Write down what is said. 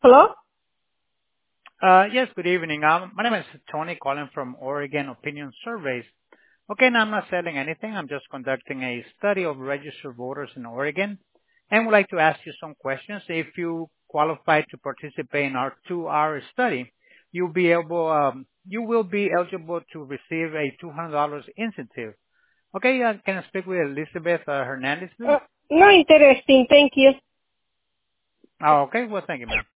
Hello? Yes, good evening. My name is Tony calling from Oregon Opinion Surveys. Okay, now I'm not selling anything. I'm just conducting a study of registered voters in Oregon and would like to ask you some questions. If you qualify to participate in our 2-hour study, you will be eligible to receive a $200 incentive. Okay, can I speak with Elizabeth Hernandez, please? No interesting, thank you. Oh, okay. Well, thank you, ma'am.